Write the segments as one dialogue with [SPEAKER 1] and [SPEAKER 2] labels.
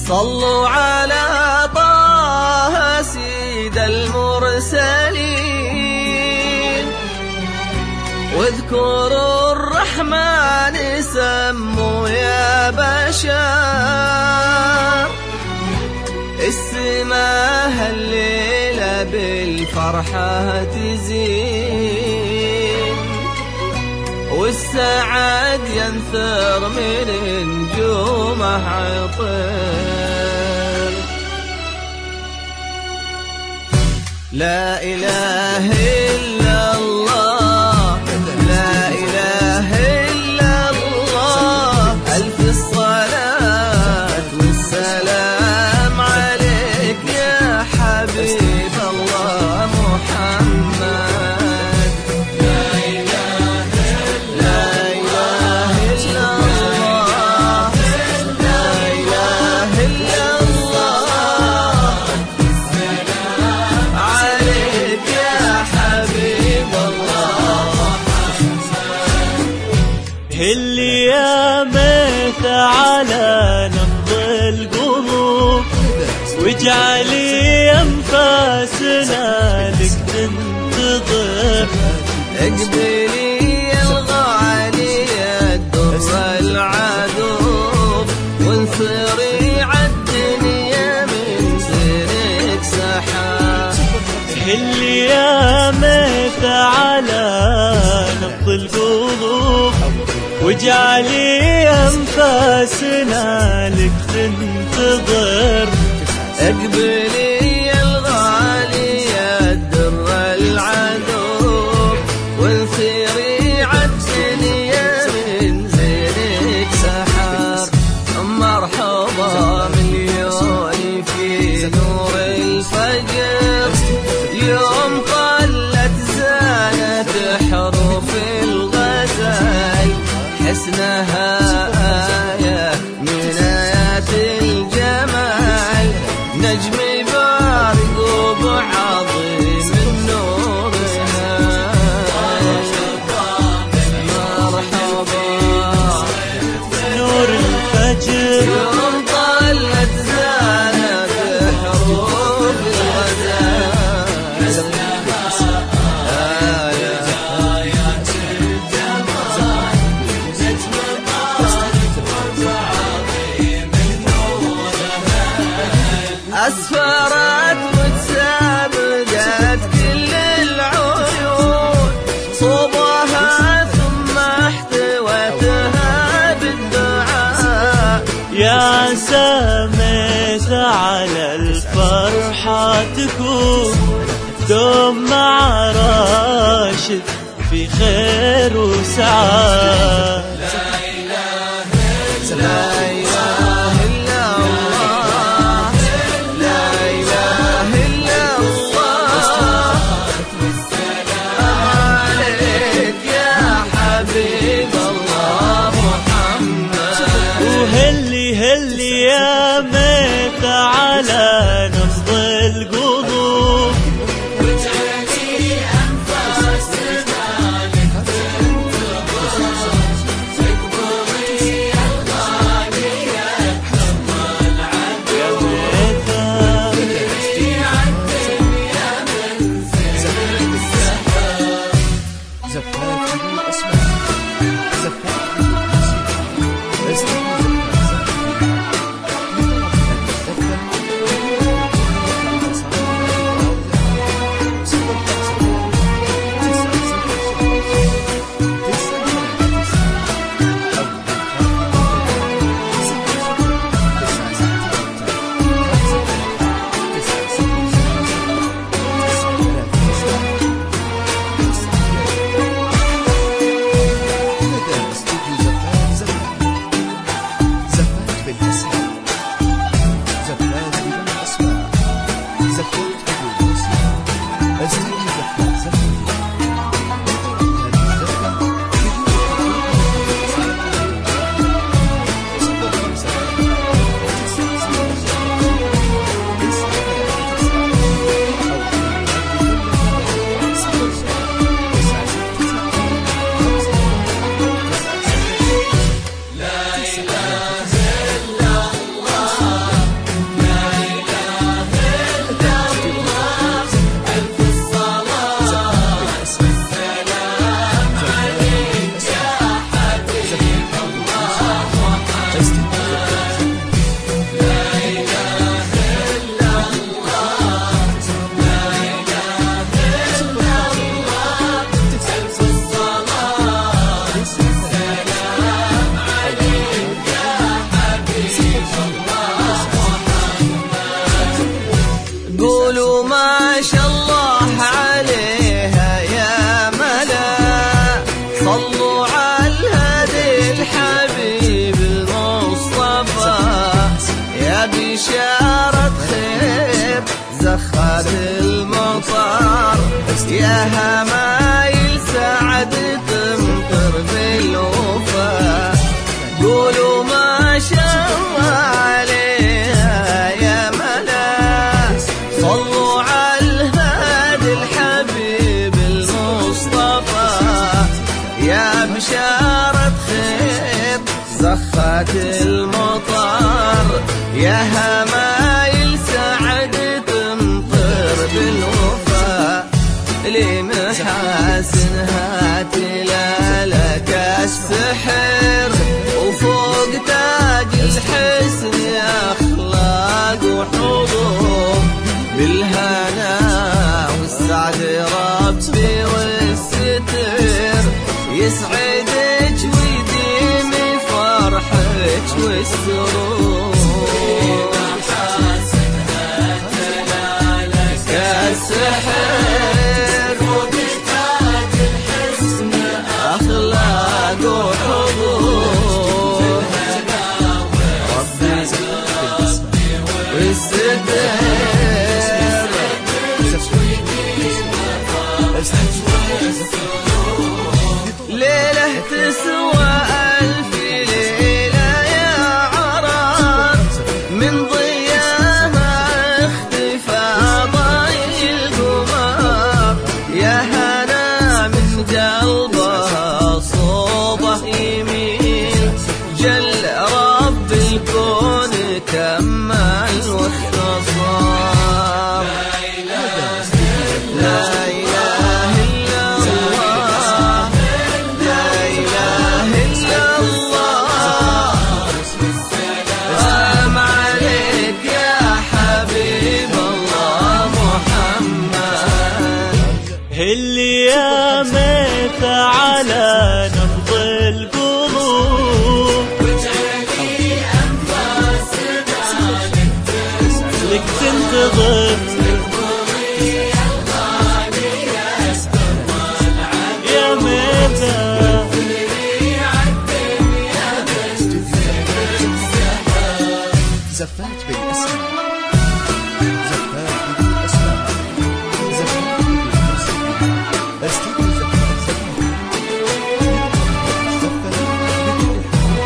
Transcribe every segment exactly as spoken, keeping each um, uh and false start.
[SPEAKER 1] صلوا على طه سيد المرسلين واذكروا الرحمن سموا يا بشر. السماء الليلة بالفرحة تزين والسعد ينثر من نجومه عطر. لا إله إلا الله لا إله إلا الله ألف الصلاة والسلام عليك يا حبيب الله محمد. لا إله لا إله إلا الله لا إله إلا الله عليك يا حبيب الله.
[SPEAKER 2] اللي يا ميت على نبض القلوب واجعلي أنفاسنا لك تنتظر.
[SPEAKER 1] اقبلي الغالي الدر العذوب وانثري عالدنيا من سيرك سحاب.
[SPEAKER 2] اللي يا ميت على نبض القلوب واجعلي أنفاسنا لك تنتظر.
[SPEAKER 1] اقبلي الغالي الدر العذوب وانثري عالدنيا من زينك سحاب. مرحبا مليون في نور الفجر يوم طلت زانت حروف الغزل حسنها آية من آيات الجمال نجم بارق وبعظيم نورها. مرحبا
[SPEAKER 2] نور الفجر
[SPEAKER 1] يوم طلت زانت حروف الغزال أسفرت وتسابقت كل العيون صوبها ثم احتوتها بالدعاء.
[SPEAKER 2] يا سامت على الفرحة تكون دوم مع راشد في خير وسعادة.
[SPEAKER 1] لا إله لا إله إلا الله لا إله إلا الله عليك يا حبيب الله محمد.
[SPEAKER 2] وهلي هلي يا ميت على نبض القلوب
[SPEAKER 1] واجعلي أنفاسنا لك تنتظر. اكبري الغالي الدر العذوب وانثري عالدنيا من زينك سحاب.
[SPEAKER 3] زفات من أسماء زفات من أسماء
[SPEAKER 4] بشارة خير زخات المطر، يا همايل سعد تمطر بالوفا، قولوا ما شاء الله عليها يا ملا، صلوا على الهادي الحبيب المصطفى، يا بشارة خير زخات المطر، يا همايل سعد تمطر بالوفا، لمحاسنها تلالك السحر، وفوق تاج الحسن أخلاق وحضور، بالهنا والسعد ربي والستر، يسعدك ويديم فرحك والسرور، السحر فوق تاج الحسن أخلاق وحضور، ربي والستر، ليلة تسوى ألف ليلة يا عرار، من ضياها اختفى ضي القمر، يا هنا من قلبها صوبه يمين، جل رب الكون كمل واختصار، لا إله إلا الله، لا إله إلا الله، سلام عليك يا حبيب الله محمد،
[SPEAKER 2] اللي يا ميت على نبض القلوب،
[SPEAKER 1] واجعلي أنفاسنا
[SPEAKER 2] لك تنتظر يا ميتة،
[SPEAKER 3] زفات بالأسماء، زفات بدون أسماء، زفات بدون أسماء، استدعي زفات زفات زفات بدون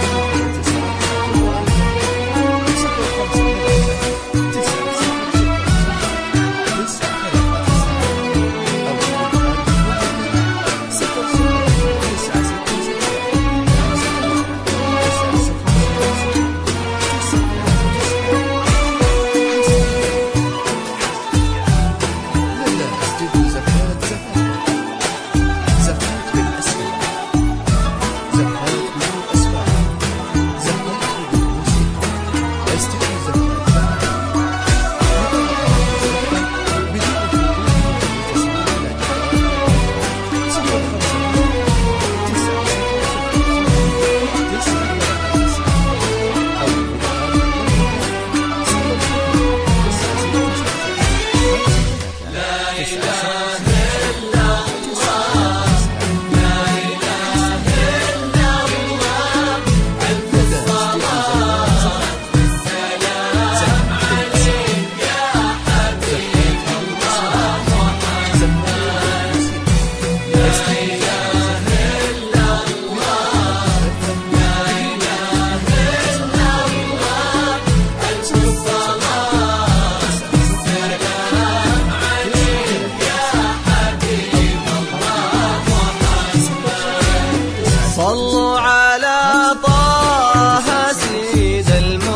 [SPEAKER 4] صلوا على طه سيد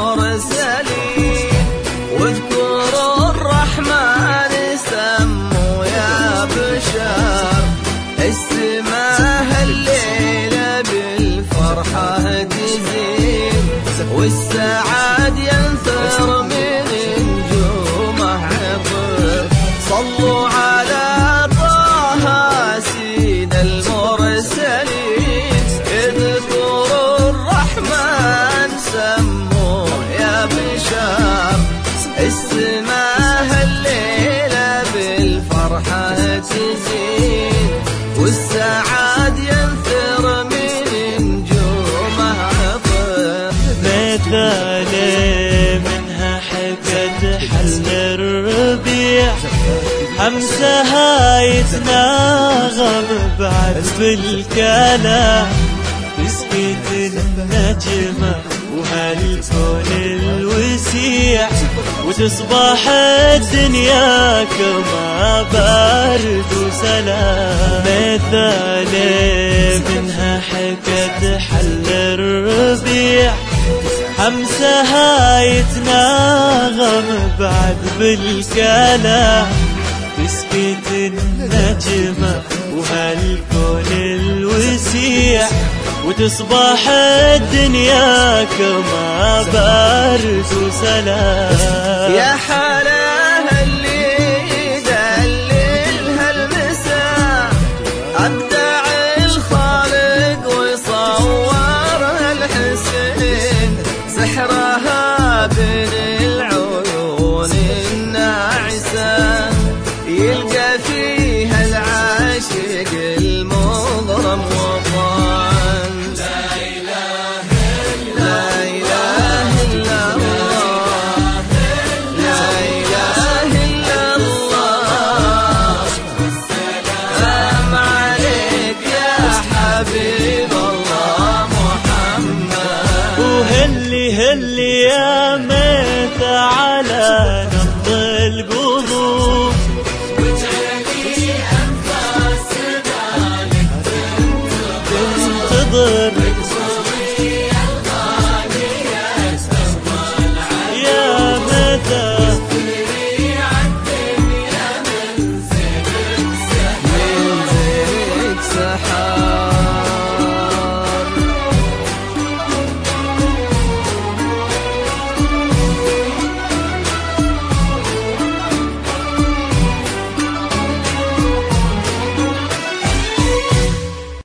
[SPEAKER 4] المرسلين، واذكروا الرحمن سموا يا بشر، السماء الليلة بالفرحة تزين، والسعاد ينثر من نجومه عطر، صلوا على طه سيد المرسلين، اذكروا الرحمن سموا يا بشر، السماء الليلة بالفرحة تزين، والسعاد ينثر من نجومه عطر،
[SPEAKER 2] مثالي منها حلو همسها يتناغم بعد بالكلام، تسكت النجمة وهالكون الوسيع، وتصبح الدنيا كما برد وسلام. مثالي منها حكت حل الربيع، همسها يتناغم بعد بالكلام، تسكت النجمة وهالكون الوسيع، وتصبح الدنيا كما برد وسلام.
[SPEAKER 4] يا حلاها اللي يدللها المساء، أبدع الخالق وصورها الحسين، سحرها بين العيون الناعسة، يلقى فيها العاشق المضرم وطن. لا إله إلا الله، لا إله إلا الله. سلام عليك يا حبيب الله محمد.
[SPEAKER 2] وهلي هلي يا ميت على